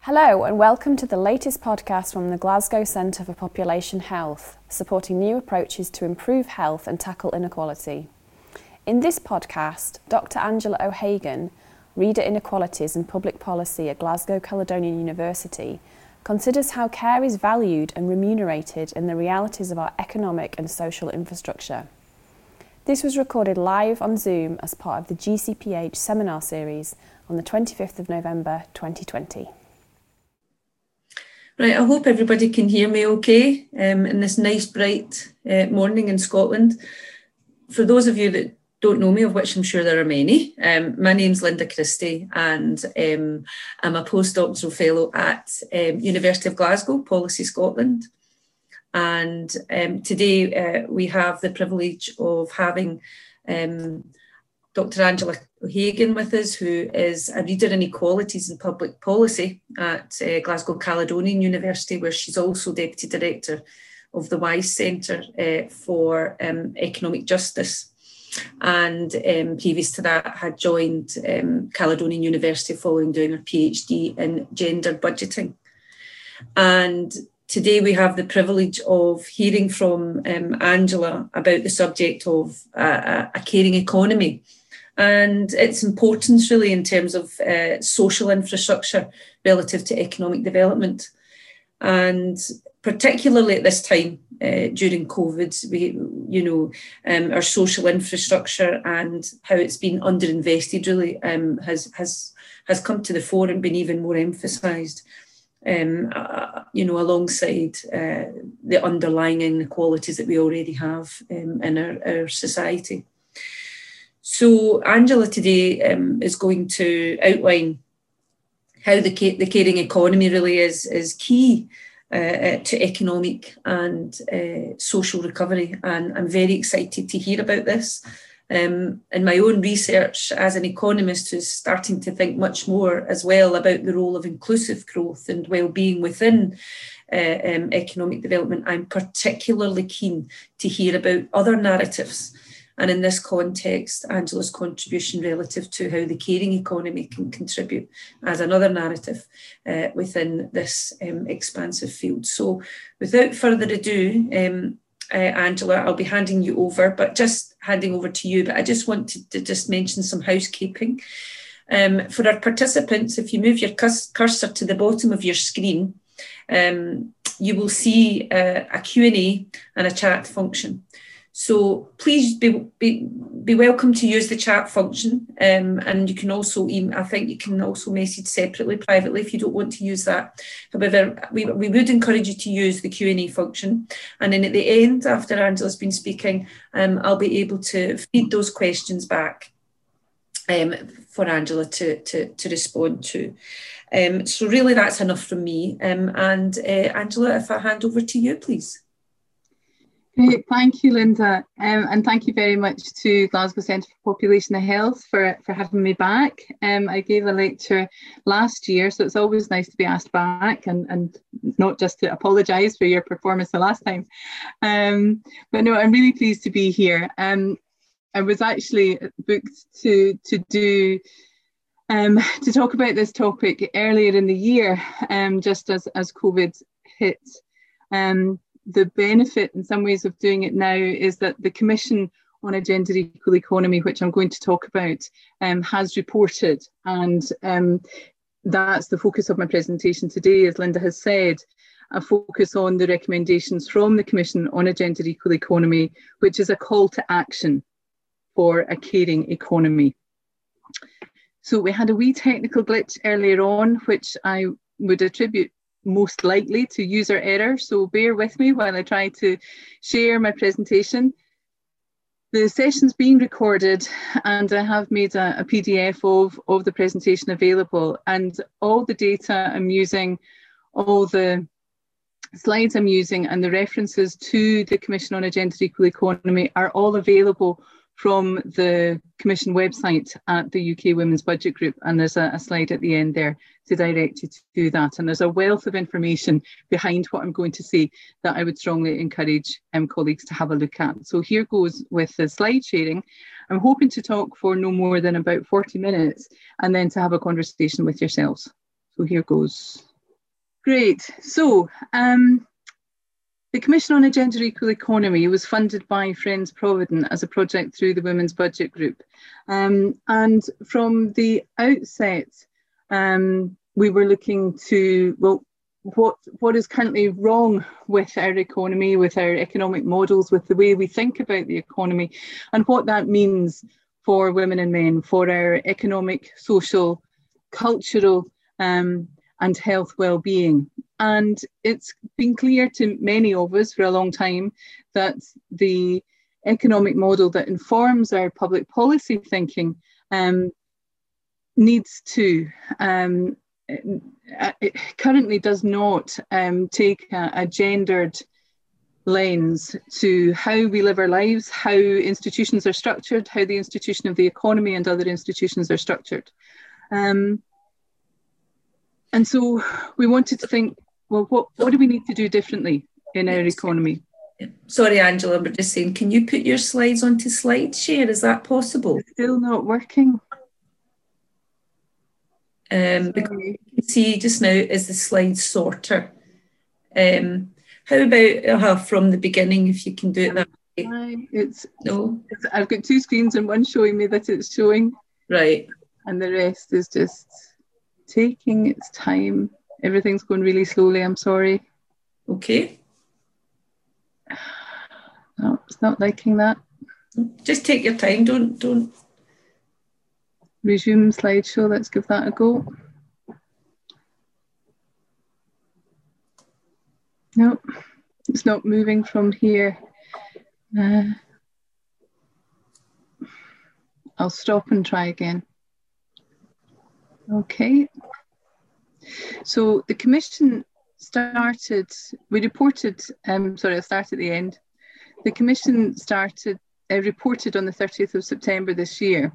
Hello and welcome to the latest podcast from the Glasgow Centre for Population Health, supporting new approaches to improve health and tackle inequality. In this podcast, Dr. Angela O'Hagan, Reader Inequalities and Public Policy at Glasgow Caledonian University, considers how care is valued and remunerated in the realities of our economic and social infrastructure. This was recorded live on Zoom as part of the GCPH seminar series on the 25th of November 2020. Right, I hope everybody can hear me okay in this nice bright morning in Scotland. For those of you that don't know me, of which I'm sure there are many, my name's Linda Christie and I'm a postdoctoral fellow at University of Glasgow, Policy Scotland. And today we have the privilege of having Dr. Angela O'Hagan with us, who is a Reader in Equalities and Public Policy at Glasgow Caledonian University, where she's also Deputy Director of the WISE Centre for Economic Justice. And previous to that had joined Caledonian University following doing her PhD in gender budgeting. And today we have the privilege of hearing from Angela about the subject of a caring economy and its importance really in terms of social infrastructure relative to economic development. And particularly at this time during COVID, our social infrastructure and how it's been underinvested really has come to the fore and been even more emphasised. Alongside the underlying inequalities that we already have in our society. So Angela today is going to outline how the caring economy really is key to economic and social recovery. And I'm very excited to hear about this. In my own research as an economist who's starting to think much more as well about the role of inclusive growth and well-being within economic development, I'm particularly keen to hear about other narratives. And in this context, Angela's contribution relative to how the caring economy can contribute as another narrative within this expansive field. So without further ado, Angela, I'll be handing you over, but just handing over to you. But I just wanted to just mention some housekeeping. For our participants, if you move your cursor to the bottom of your screen, you will see a Q&A and a chat function. So please be welcome to use the chat function, and you can also I think you can also message separately, privately, if you don't want to use that. However, we would encourage you to use the Q&A function, and then at the end, after Angela's been speaking, I'll be able to feed those questions back for Angela to respond to. So really, that's enough from me. And Angela, if I hand over to you, please. Great, thank you, Linda, and thank you very much to Glasgow Centre for Population Health for having me back. I gave a lecture last year, so it's always nice to be asked back and not just to apologise for your performance the last time. But no, I'm really pleased to be here. I was actually booked to talk about this topic earlier in the year, just as COVID hit. The benefit in some ways of doing it now is that the Commission on a Gender Equal Economy, which I'm going to talk about, has reported, and that's the focus of my presentation today, as Linda has said, a focus on the recommendations from the Commission on a Gender Equal Economy, which is a call to action for a caring economy. So we had a wee technical glitch earlier on, which I would attribute most likely to user error, so bear with me while I try to share my presentation. The session's being recorded and I have made a PDF of the presentation available, and all the data I'm using, all the slides I'm using and the references to the Commission on a Gender Equal Economy are all available from the Commission website at the UK Women's Budget Group, and there's a slide at the end there to direct you to do that. And there's a wealth of information behind what I'm going to say that I would strongly encourage colleagues to have a look at. So here goes with the slide sharing. I'm hoping to talk for no more than about 40 minutes and then to have a conversation with yourselves. So here goes. Great. So the Commission on a Gender Equal Economy was funded by Friends Provident as a project through the Women's Budget Group. And from the outset, we were looking to, well, what is currently wrong with our economy, with our economic models, with the way we think about the economy, and what that means for women and men, for our economic, social, cultural, and health well-being. And it's been clear to many of us for a long time that the economic model that informs our public policy thinking needs to, it currently does not take a gendered lens to how we live our lives, how institutions are structured, how the institution of the economy and other institutions are structured. And so we wanted to think, well, what do we need to do differently in our economy? Sorry, Angela, but just saying, can you put your slides onto SlideShare? Is that possible? It's still not working. Because you can see just now is the slide sorter. How about from the beginning, if you can do it that way? I've got two screens and one showing me that it's showing. Right. And the rest is just taking its time. Everything's going really slowly, I'm sorry. Okay. No, it's not liking that. Just take your time, don't. Resume slideshow, let's give that a go. No, it's not moving from here. I'll stop and try again. Okay. So the Commission started, we reported, sorry, I'll start at the end. The Commission reported on the 30th of September this year.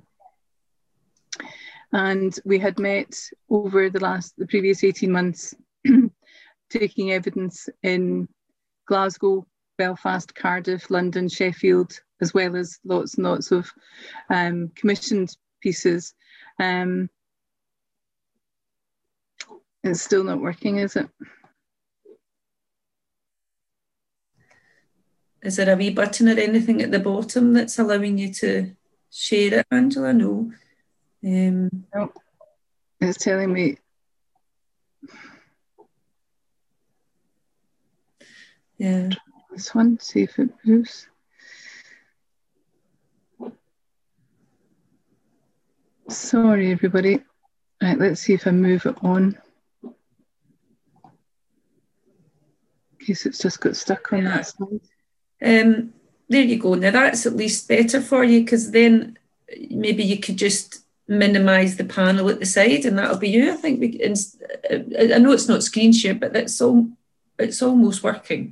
And we had met over the previous 18 months, taking evidence in Glasgow, Belfast, Cardiff, London, Sheffield, as well as lots and lots of commissioned pieces. It's still not working, is it? Is there a wee button or anything at the bottom that's allowing you to share it, Angela? No. No, it's telling me. Yeah. This one, see if it moves. Sorry, everybody. Right, let's see if I move it on. In case it's just got stuck on that slide. There you go. Now that's at least better for you, because then maybe you could just minimise the panel at the side and that'll be you. I think I know it's not screen share, but it's almost working.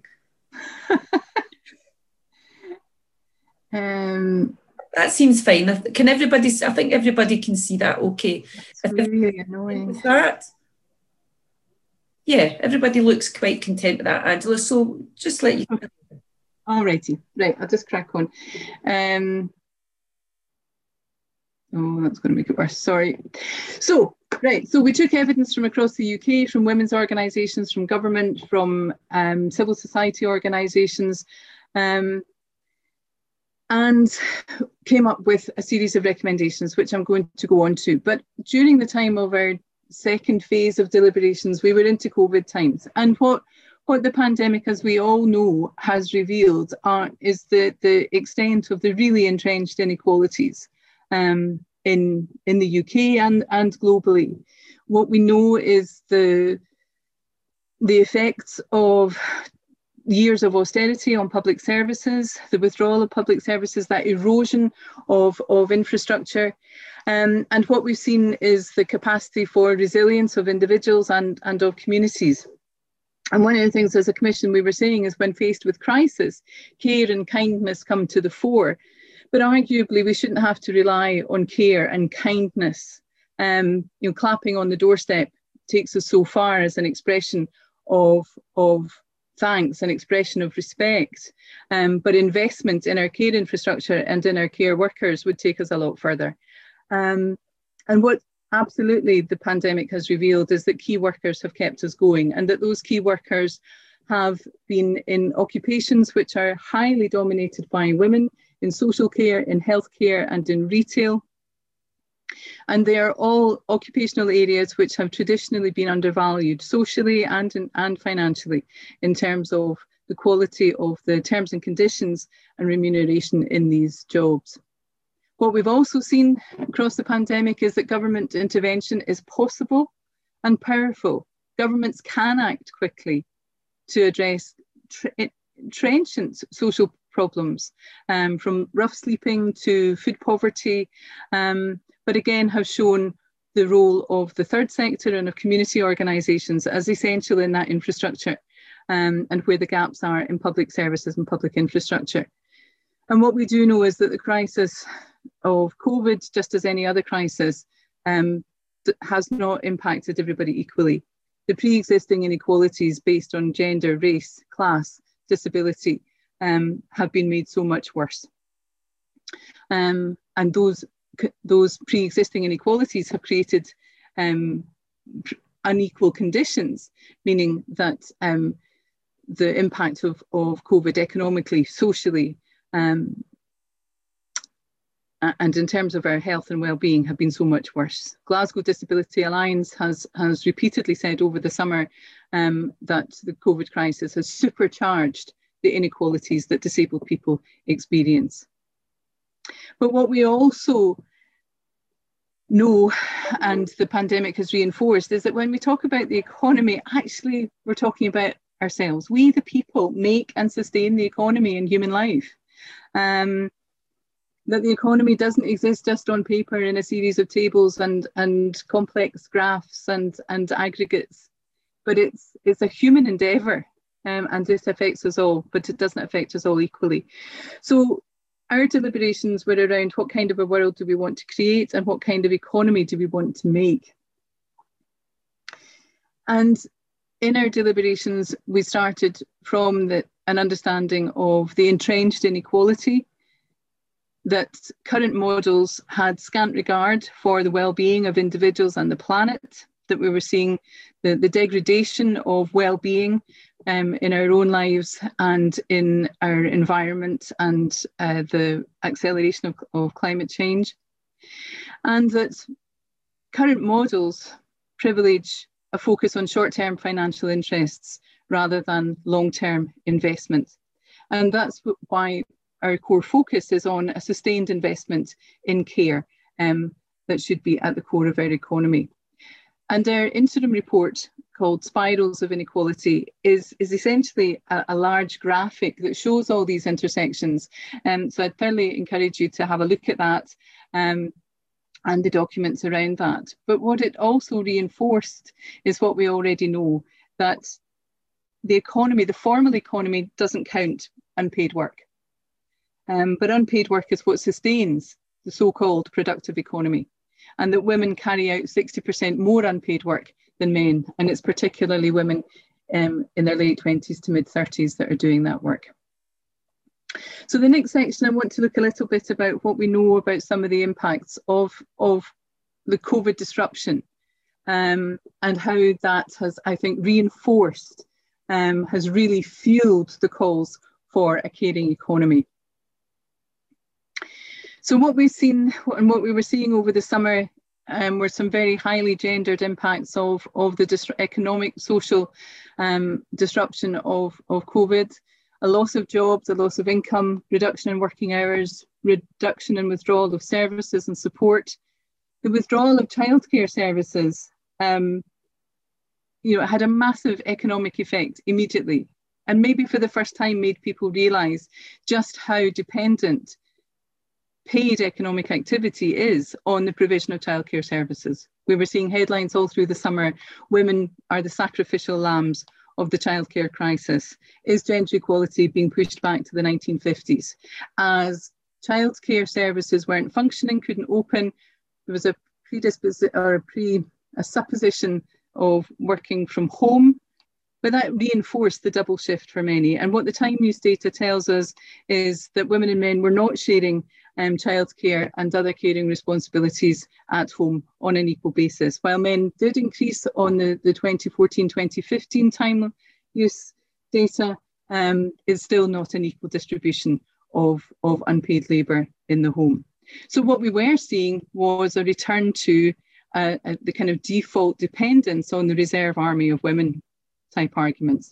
That seems fine. Can everybody? I think everybody can see that. Okay. It's really annoying. With that, yeah, everybody looks quite content with that, Angela. So just let you. Okay. Alrighty, right. I'll just crack on. Oh, that's going to make it worse. Sorry. So, right. So we took evidence from across the UK, from women's organisations, from government, from civil society organisations, and came up with a series of recommendations, which I'm going to go on to. But during the time of our second phase of deliberations, we were into COVID times. And what the pandemic, as we all know, has revealed is the extent of the really entrenched inequalities in the UK and globally. What we know is the effects of years of austerity on public services, the withdrawal of public services, that erosion of infrastructure. And what we've seen is the capacity for resilience of individuals and of communities. And one of the things as a Commission we were saying is when faced with crisis, care and kindness come to the fore. But arguably we shouldn't have to rely on care and kindness. Clapping on the doorstep takes us so far as an expression of thanks, an expression of respect. But investment in our care infrastructure and in our care workers would take us a lot further. And what absolutely the pandemic has revealed is that key workers have kept us going, and that those key workers have been in occupations which are highly dominated by women, in social care, in healthcare and in retail. And they are all occupational areas which have traditionally been undervalued socially and financially in terms of the quality of the terms and conditions and remuneration in these jobs. What we've also seen across the pandemic is that government intervention is possible and powerful. Governments can act quickly to address trenchant social problems, from rough sleeping to food poverty, but again have shown the role of the third sector and of community organisations as essential in that infrastructure, and where the gaps are in public services and public infrastructure. And what we do know is that the crisis of COVID, just as any other crisis, has not impacted everybody equally. The pre-existing inequalities based on gender, race, class, disability have been made so much worse. And those pre-existing inequalities have created unequal conditions, meaning that the impact of COVID economically, socially, and in terms of our health and well-being have been so much worse. Glasgow Disability Alliance has repeatedly said over the summer that the COVID crisis has supercharged the inequalities that disabled people experience. But what we also know, and the pandemic has reinforced, is that when we talk about the economy, actually we're talking about ourselves. We, the people, make and sustain the economy and human life. That the economy doesn't exist just on paper in a series of tables and complex graphs and aggregates, but it's a human endeavour, and this affects us all, but it doesn't affect us all equally. So our deliberations were around what kind of a world do we want to create and what kind of economy do we want to make. And in our deliberations, we started from an understanding of the entrenched inequality, that current models had scant regard for the well-being of individuals and the planet, that we were seeing the degradation of well-being in our own lives and in our environment, and the acceleration of climate change, and that current models privilege a focus on short-term financial interests rather than long-term investment. And that's why our core focus is on a sustained investment in care that should be at the core of our economy. And our interim report, called Spirals of Inequality, is essentially a large graphic that shows all these intersections. So I'd thoroughly encourage you to have a look at that and the documents around that. But what it also reinforced is what we already know, that the economy, the formal economy, doesn't count unpaid work. But unpaid work is what sustains the so-called productive economy, and that women carry out 60% more unpaid work than men, and it's particularly women in their late 20s to mid-30s that are doing that work. So the next section, I want to look a little bit about what we know about some of the impacts of the COVID disruption, and how that has, I think, reinforced, has really fueled the calls for a caring economy. So what we've seen and what we were seeing over the summer were some very highly gendered impacts of the economic, social disruption of COVID. A loss of jobs, a loss of income, reduction in working hours, reduction in withdrawal of services and support. The withdrawal of childcare services had a massive economic effect immediately, and maybe for the first time made people realise just how dependent paid economic activity is on the provision of childcare services. We were seeing headlines all through the summer: women are the sacrificial lambs of the childcare crisis. Is gender equality being pushed back to the 1950s? As childcare services weren't functioning, couldn't open, there was a supposition of working from home, but that reinforced the double shift for many. And what the Time News data tells us is that women and men were not sharing childcare and other caring responsibilities at home on an equal basis. While men did increase on the 2014-2015 time use data, it's still not an equal distribution of unpaid labour in the home. So what we were seeing was a return to the kind of default dependence on the reserve army of women type arguments.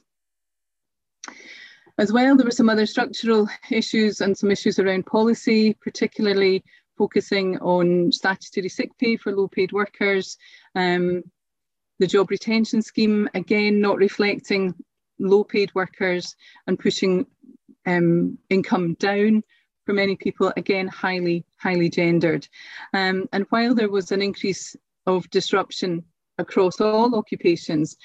As well, there were some other structural issues and some issues around policy, particularly focusing on statutory sick pay for low-paid workers, the job retention scheme, again, not reflecting low-paid workers and pushing income down for many people, again, highly gendered. And while there was an increase of disruption across all occupations,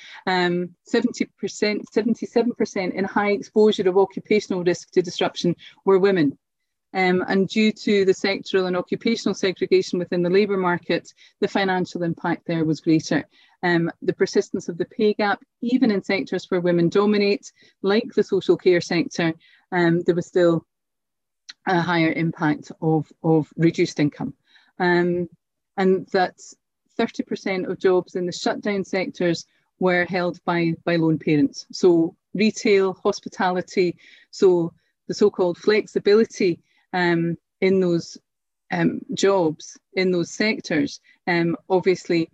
77% in high exposure of occupational risk to disruption were women. And due to the sectoral and occupational segregation within the labour market, the financial impact there was greater. The persistence of the pay gap, even in sectors where women dominate, like the social care sector, there was still a higher impact of reduced income. And that 30% of jobs in the shutdown sectors were held by lone parents. So retail, hospitality, so the so-called flexibility in those jobs, in those sectors, obviously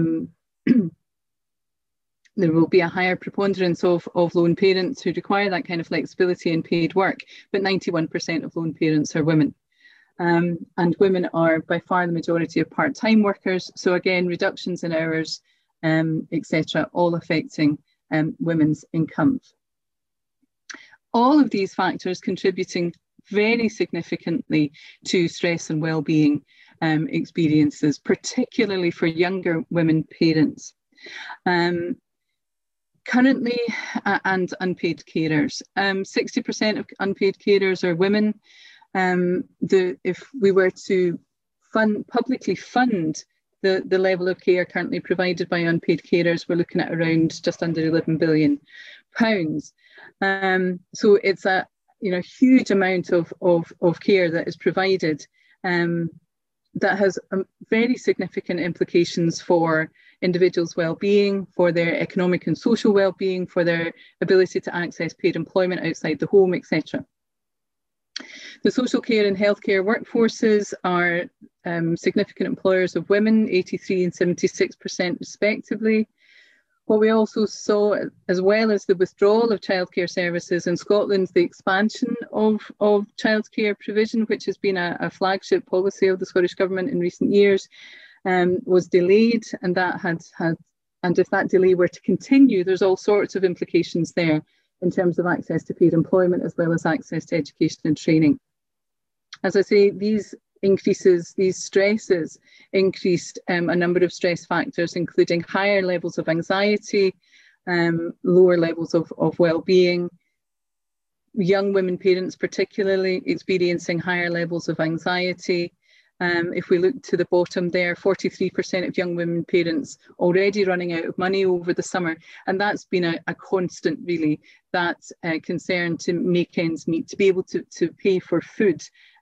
there will be a higher preponderance of lone parents who require that kind of flexibility in paid work, but 91% of lone parents are women. And women are by far the majority of part-time workers. So again, reductions in hours, etc., all affecting women's incomes. All of these factors contributing very significantly to stress and well-being experiences, particularly for younger women parents. Currently, and unpaid carers. 60% of unpaid carers are women. If we were to publicly fund the level of care currently provided by unpaid carers, we're looking at around just under £11 billion. So it's a huge amount of care that is provided that has very significant implications for individuals' well-being, for their economic and social well-being, for their ability to access paid employment outside the home, etc. The social care and healthcare workforces are significant employers of women, 83% and 76% respectively. What we also saw, as well as the withdrawal of childcare services in Scotland, the expansion of childcare provision, which has been a flagship policy of the Scottish Government in recent years, was delayed, and and if that delay were to continue, there's all sorts of implications there in terms of access to paid employment as well as access to education and training. As I say, these increases, these stresses increased a number of stress factors, including higher levels of anxiety, lower levels of well-being, young women parents particularly experiencing higher levels of anxiety. If we look to the bottom there, 43% of young women parents already running out of money over the summer. And that's been a constant, really, that concern to make ends meet, to be able to pay for food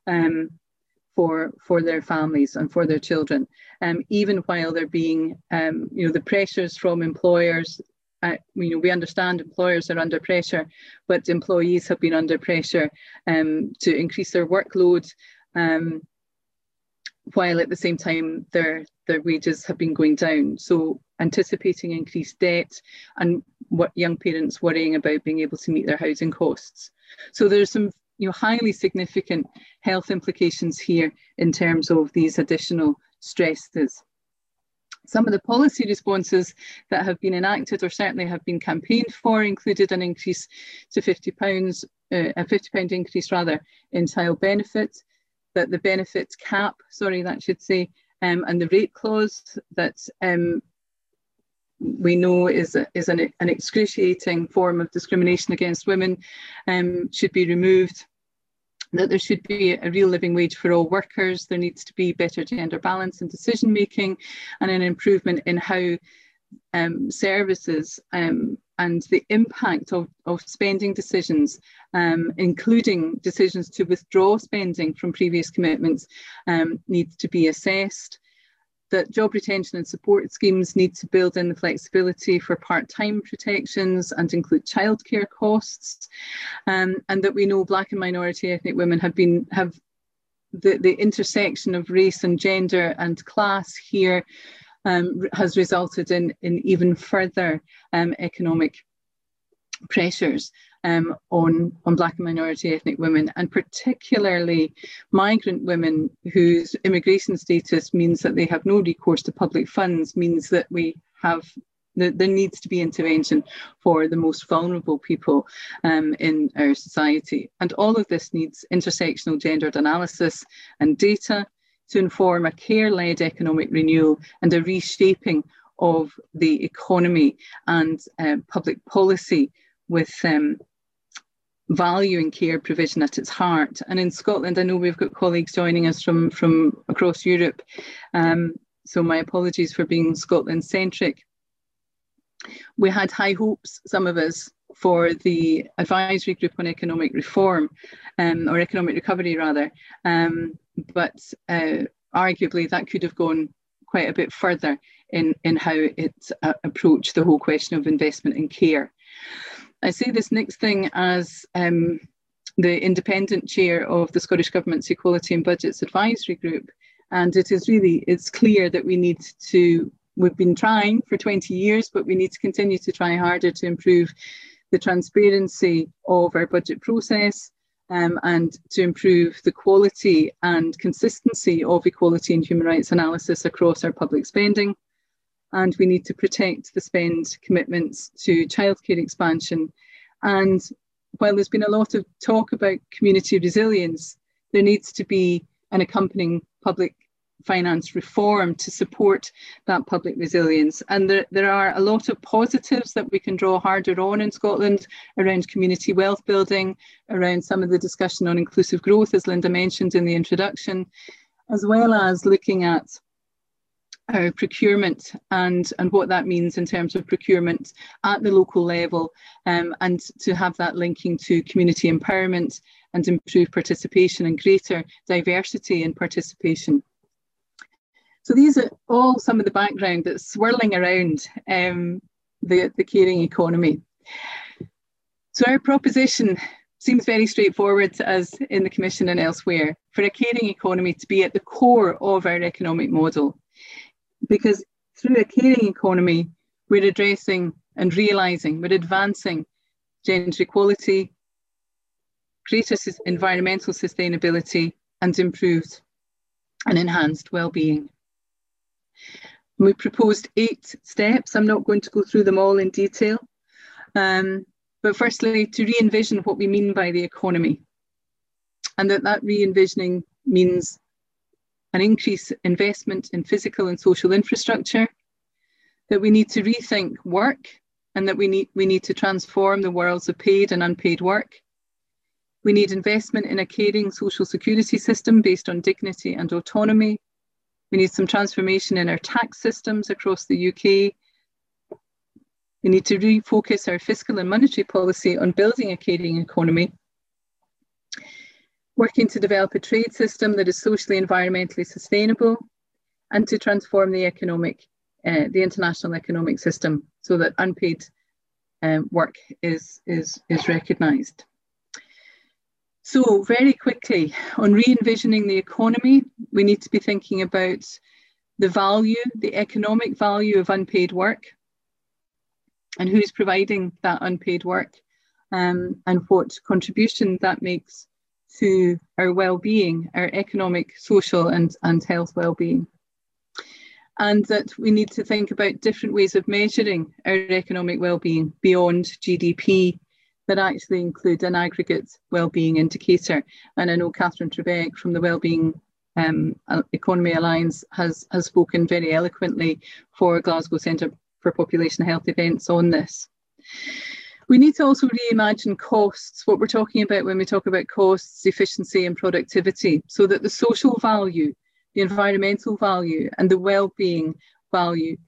for their families and for their children, even while they're being, the pressures from employers. We understand employers are under pressure, but employees have been under pressure to increase their workload, while at the same time their wages have been going down. So anticipating increased debt and what young parents worrying about being able to meet their housing costs. So there's some highly significant health implications here in terms of these additional stresses. Some of the policy responses that have been enacted or certainly have been campaigned for included an increase to £50, a £50 increase rather, in child benefit, that the benefit cap, and the rate clause that we know is an excruciating form of discrimination against women should be removed, that there should be a real living wage for all workers, there needs to be better gender balance in decision making, and an improvement in how services and the impact of spending decisions, including decisions to withdraw spending from previous commitments, needs to be assessed. That job retention and support schemes need to build in the flexibility for part-time protections and include childcare costs, and that we know Black and minority ethnic women have the intersection of race and gender and class here has resulted in even further economic pressures on Black and minority ethnic women, and particularly migrant women whose immigration status means that they have no recourse to public funds, means that there needs to be intervention for the most vulnerable people in our society. And all of this needs intersectional gendered analysis and data to inform a care-led economic renewal and a reshaping of the economy and public policy with value and care provision at its heart. And in Scotland, I know we've got colleagues joining us from across Europe, so my apologies for being Scotland-centric. We had high hopes, some of us, for the advisory group on economic reform, or economic recovery rather, but arguably that could have gone quite a bit further in how it approached the whole question of investment in care. I say this next thing as the independent chair of the Scottish Government's Equality and Budgets Advisory Group, and it's clear that we've been trying for 20 years, but we need to continue to try harder to improve the transparency of our budget process, and to improve the quality and consistency of equality and human rights analysis across our public spending. And we need to protect the spend commitments to childcare expansion. And while there's been a lot of talk about community resilience, there needs to be an accompanying public finance reform to support that public resilience. And there are a lot of positives that we can draw harder on in Scotland around community wealth building, around some of the discussion on inclusive growth, as Linda mentioned in the introduction, as well as looking at our procurement and what that means in terms of procurement at the local level, and to have that linking to community empowerment and improved participation and greater diversity in participation. So these are all some of the background that's swirling around the caring economy. So our proposition seems very straightforward to us in the Commission and elsewhere, for a caring economy to be at the core of our economic model. Because through a caring economy, we're addressing and realising, we're advancing gender equality, greater environmental sustainability, and improved and enhanced well-being. We proposed 8 steps. I'm not going to go through them all in detail, but firstly, to re-envision what we mean by the economy, and that re-envisioning means an increased investment in physical and social infrastructure, that we need to rethink work, and that we need to transform the worlds of paid and unpaid work. We need investment in a caring social security system based on dignity and autonomy. We need some transformation in our tax systems across the UK. We need to refocus our fiscal and monetary policy on building a caring economy, working to develop a trade system that is socially and environmentally sustainable, and to transform the international economic system so that unpaid work is recognised. So very quickly, on re-envisioning the economy, we need to be thinking about the value, the economic value of unpaid work, and who's providing that unpaid work, and what contribution that makes to our well-being, our economic, social and health well-being. And that we need to think about different ways of measuring our economic well-being beyond GDP, that actually include an aggregate wellbeing indicator. And I know Catherine Trebeck from the Wellbeing Economy Alliance has spoken very eloquently for Glasgow Centre for Population Health events on this. We need to also reimagine costs, what we're talking about when we talk about costs, efficiency and productivity, so that the social value, the environmental value and the wellbeing value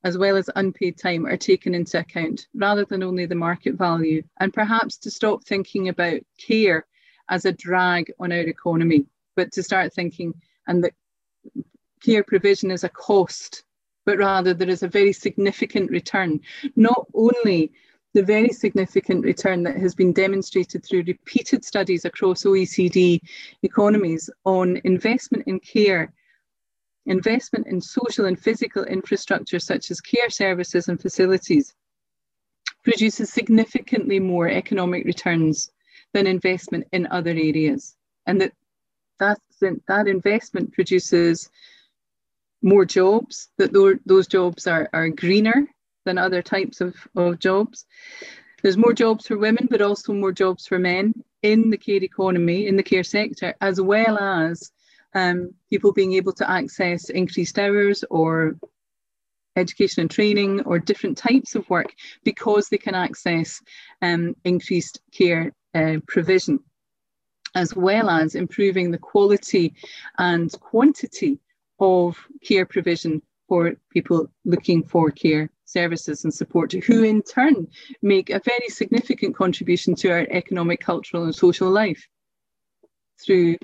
as well as unpaid time are taken into account rather than only the market value, and perhaps to stop thinking about care as a drag on our economy, but to start thinking and that care provision is a cost, but rather there is a very significant return, not only the very significant return that has been demonstrated through repeated studies across OECD economies on investment in care. Investment in social and physical infrastructure such as care services and facilities produces significantly more economic returns than investment in other areas. And that investment produces more jobs, that those jobs are greener than other types of jobs. There's more jobs for women, but also more jobs for men in the care economy, in the care sector, as well as people being able to access increased hours or education and training or different types of work because they can access increased care provision, as well as improving the quality and quantity of care provision for people looking for care services and support, who in turn make a very significant contribution to our economic, cultural and social life through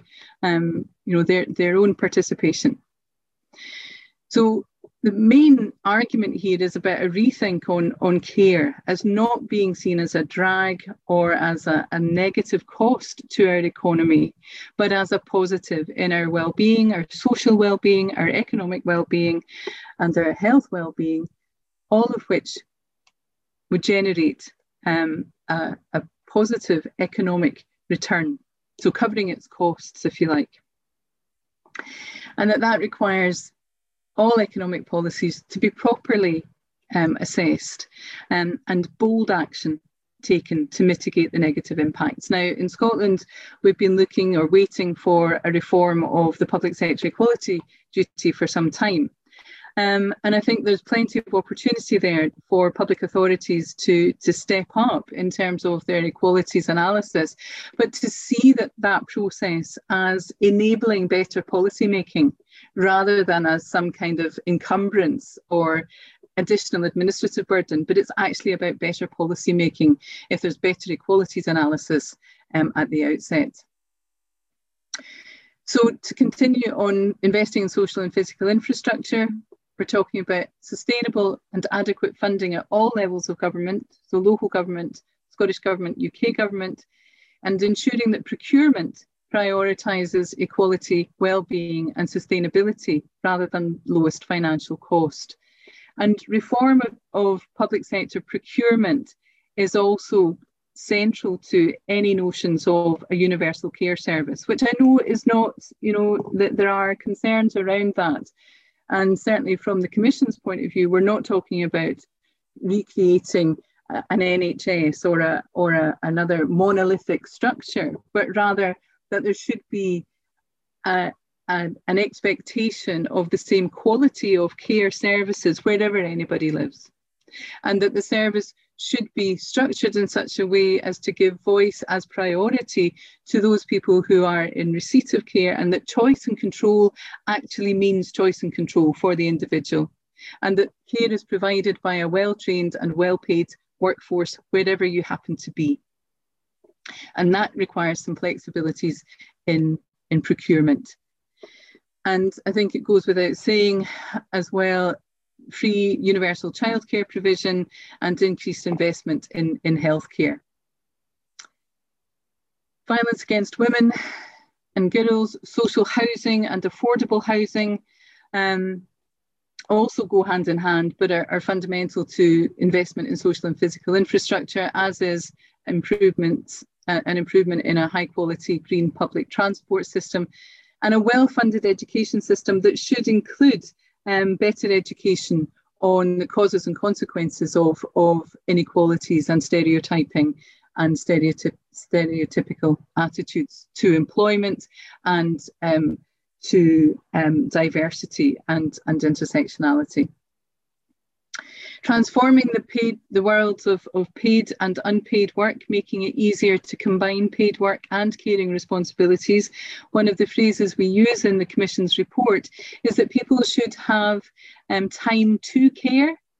their own participation. So the main argument here is about a rethink on care as not being seen as a drag or as a negative cost to our economy, but as a positive in our well-being, our social well-being, our economic well-being and our health well-being, all of which would generate a positive economic return. So covering its costs, if you like. And that requires all economic policies to be properly assessed and bold action taken to mitigate the negative impacts. Now, in Scotland, we've been looking or waiting for a reform of the public sector equality duty for some time. And I think there's plenty of opportunity there for public authorities to step up in terms of their equalities analysis, but to see that process as enabling better policy making rather than as some kind of encumbrance or additional administrative burden, but it's actually about better policy making if there's better equalities analysis at the outset. So to continue on investing in social and physical infrastructure, we're talking about sustainable and adequate funding at all levels of government, so local government, Scottish Government, UK Government, and ensuring that procurement prioritises equality, well-being and sustainability rather than lowest financial cost. And reform of public sector procurement is also central to any notions of a universal care service, which I know is not, that there are concerns around that. And certainly from the Commission's point of view, we're not talking about recreating an NHS or another monolithic structure, but rather that there should be an expectation of the same quality of care services wherever anybody lives. And that the service should be structured in such a way as to give voice as priority to those people who are in receipt of care, and that choice and control actually means choice and control for the individual, and that care is provided by a well-trained and well-paid workforce wherever you happen to be. And that requires some flexibilities in procurement. And I think it goes without saying as well, free universal childcare provision and increased investment in healthcare. Violence against women and girls, social housing and affordable housing also go hand in hand, but are fundamental to investment in social and physical infrastructure, as is an improvement in a high quality green public transport system and a well-funded education system that should include better education on the causes and consequences of inequalities and stereotyping and stereotypical attitudes to employment and to diversity and intersectionality. Transforming the worlds of paid and unpaid work, making it easier to combine paid work and caring responsibilities. One of the phrases we use in the Commission's report is that people should have time to care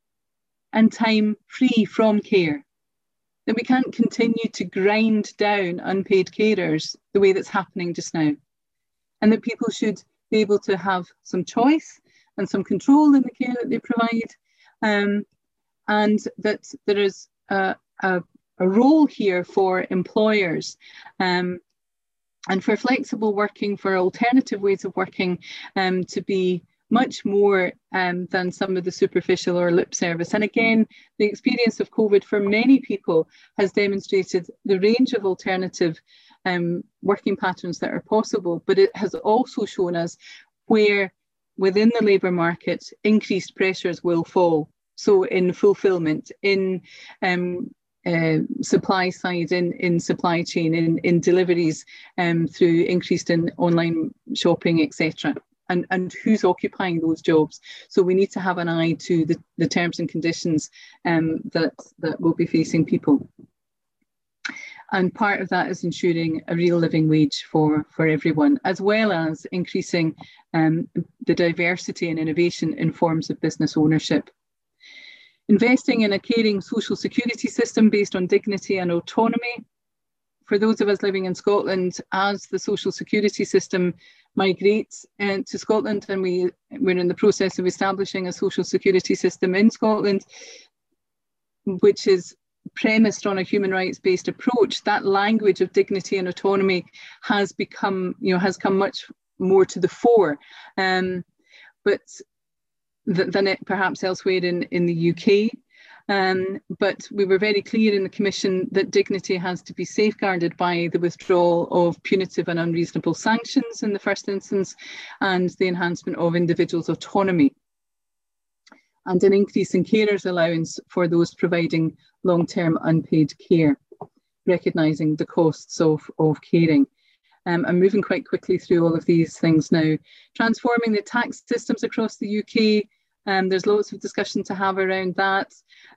and time free from care. That we can't continue to grind down unpaid carers the way that's happening just now. And that people should be able to have some choice and some control in the care that they provide. And that there is a role here for employers and for flexible working, for alternative ways of working to be much more than some of the superficial or lip service. And again, the experience of COVID for many people has demonstrated the range of alternative working patterns that are possible, but it has also shown us where within the labour market increased pressures will fall. So in fulfilment, in supply side, in supply chain, in deliveries through increased in online shopping, etc. And who's occupying those jobs. So we need to have an eye to the terms and conditions that will be facing people. And part of that is ensuring a real living wage for everyone, as well as increasing the diversity and innovation in forms of business ownership. Investing in a caring social security system based on dignity and autonomy. For those of us living in Scotland, as the social security system migrates to Scotland, and we're in the process of establishing a social security system in Scotland, which is premised on a human rights-based approach, that language of dignity and autonomy has become, has come much more to the fore, but than it perhaps elsewhere in the UK. But we were very clear in the Commission that dignity has to be safeguarded by the withdrawal of punitive and unreasonable sanctions in the first instance, and the enhancement of individuals' autonomy, and an increase in carers' allowance for those providing long-term unpaid care, recognising the costs of caring. I'm moving quite quickly through all of these things now. Transforming the tax systems across the UK. There's lots of discussion to have around that.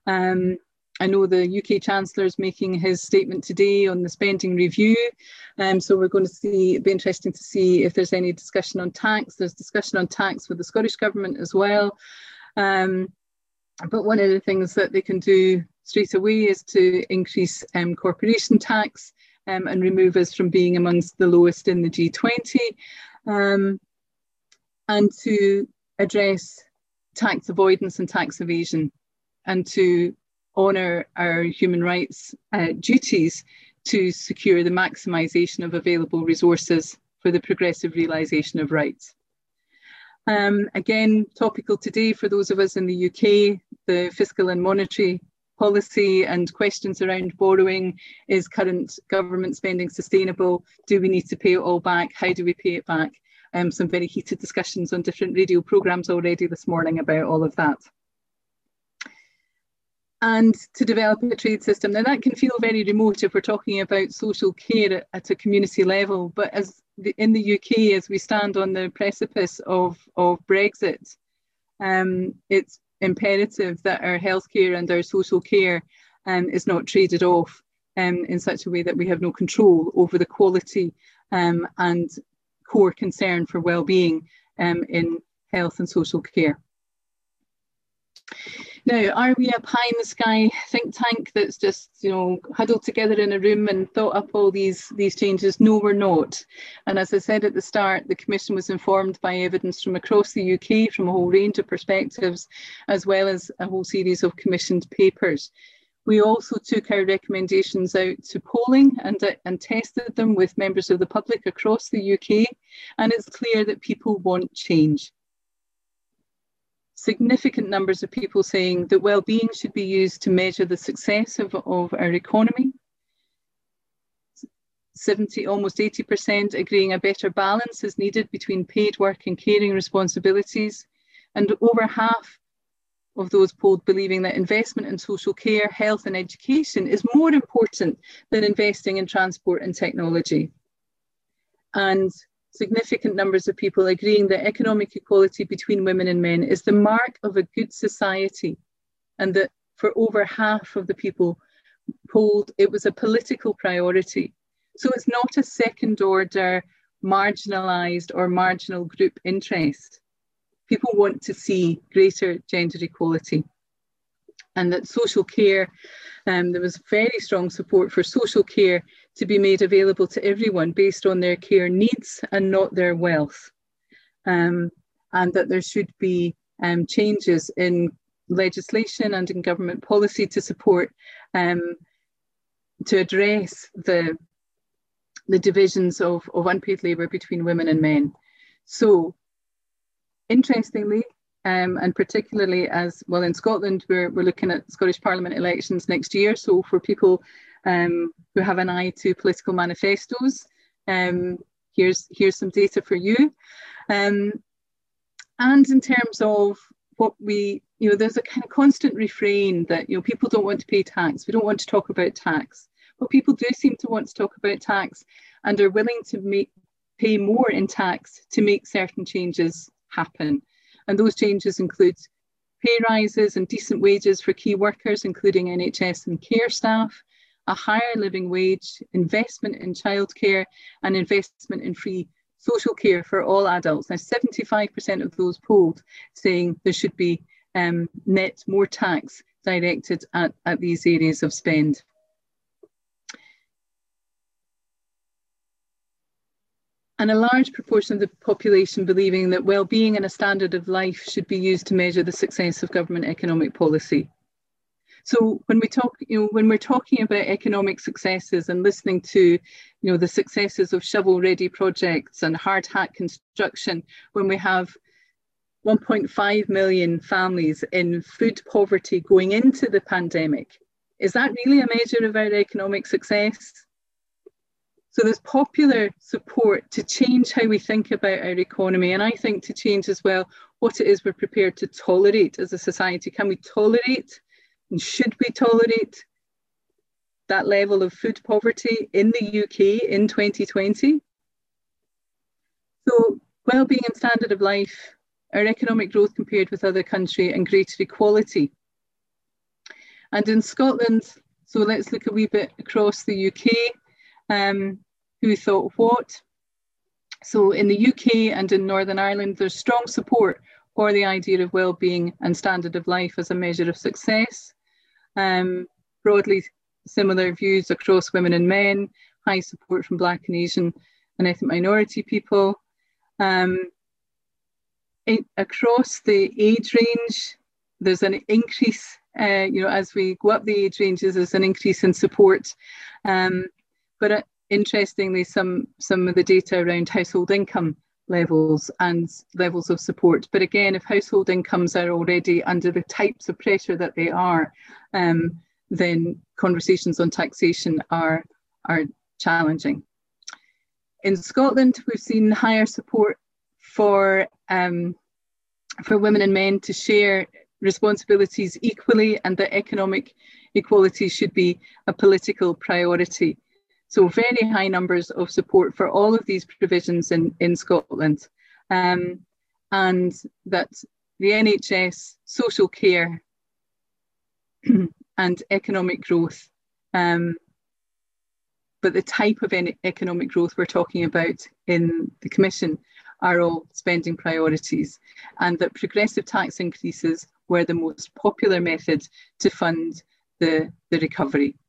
I know the UK Chancellor is making his statement today on the spending review. So we're going to see, it'd be interesting to see if there's any discussion on tax. There's discussion on tax with the Scottish Government as well. But one of the things that they can do straight away is to increase corporation tax and remove us from being amongst the lowest in the G20, and to address tax avoidance and tax evasion, and to honour our human rights duties to secure the maximisation of available resources for the progressive realisation of rights. Again, topical today for those of us in the UK, the fiscal and monetary policy and questions around borrowing. Is current government spending sustainable? Do we need to pay it all back? How do we pay it back? Some very heated discussions on different radio programmes already this morning about all of that. And to develop a trade system. Now that can feel very remote if we're talking about social care at a community level, but in the UK, as we stand on the precipice of Brexit, it's imperative that our healthcare and our social care is not traded off in such a way that we have no control over the quality and core concern for well-being in health and social care. Now, are we a pie-in-the-sky think tank that's just, huddled together in a room and thought up all these changes? No, we're not. And as I said at the start, the Commission was informed by evidence from across the UK, from a whole range of perspectives, as well as a whole series of commissioned papers. We also took our recommendations out to polling and tested them with members of the public across the UK, and it's clear that people want change. Significant numbers of people saying that well-being should be used to measure the success of our economy. Almost 80% agreeing a better balance is needed between paid work and caring responsibilities, and over half of those polled believing that investment in social care, health and education is more important than investing in transport and technology. And significant numbers of people agreeing that economic equality between women and men is the mark of a good society, and that for over half of the people polled, it was a political priority. So it's not a second order, marginalised or marginal group interest. People want to see greater gender equality. and that social care, there was very strong support for social care to be made available to everyone based on their care needs and not their wealth. And that there should be changes in legislation and in government policy to support, to address the divisions of unpaid labour between women and men. So, interestingly, and particularly as well in Scotland, we're looking at Scottish Parliament elections next year. So for people who have an eye to political manifestos, here's some data for you. And in terms of what there's a kind of constant refrain that, people don't want to pay tax. We don't want to talk about tax. But people do seem to want to talk about tax and are willing to pay more in tax to make certain changes happen. And those changes include pay rises and decent wages for key workers, including NHS and care staff, a higher living wage, investment in childcare, and investment in free social care for all adults. Now, 75% of those polled saying there should be net more tax directed at these areas of spend. And a large proportion of the population believing that well-being and a standard of life should be used to measure the success of government economic policy. So when we talk, when we're talking about economic successes and listening to, the successes of shovel-ready projects and hard hat construction, when we have 1.5 million families in food poverty going into the pandemic, is that really a measure of our economic success? So there's popular support to change how we think about our economy, and I think to change as well what it is we're prepared to tolerate as a society. Can we tolerate, and should we tolerate, that level of food poverty in the UK in 2020? So well-being and standard of life, our economic growth compared with other countries, and greater equality. And in Scotland, so let's look a wee bit across the UK. Who thought what? So in the UK and in Northern Ireland, there's strong support for the idea of well-being and standard of life as a measure of success. Broadly similar views across women and men, high support from Black and Asian and ethnic minority people. Across the age range, there's an increase, as we go up the age ranges, there's an increase in support. But interestingly, some of the data around household income levels and levels of support. But again, if household incomes are already under the types of pressure that they are, then conversations on taxation are challenging. In Scotland, we've seen higher support for women and men to share responsibilities equally, and that economic equality should be a political priority. So very high numbers of support for all of these provisions in Scotland, and that the NHS, social care and economic growth, but the type of economic growth we're talking about in the Commission are all spending priorities, and that progressive tax increases were the most popular method to fund the recovery.